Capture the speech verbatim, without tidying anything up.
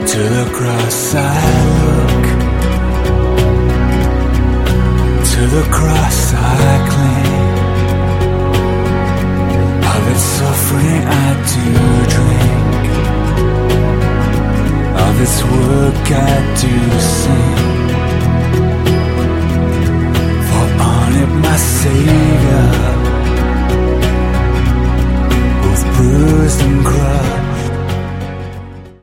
To the cross I look, to the cross I cling. Of its suffering I do drink, of its work I do sing.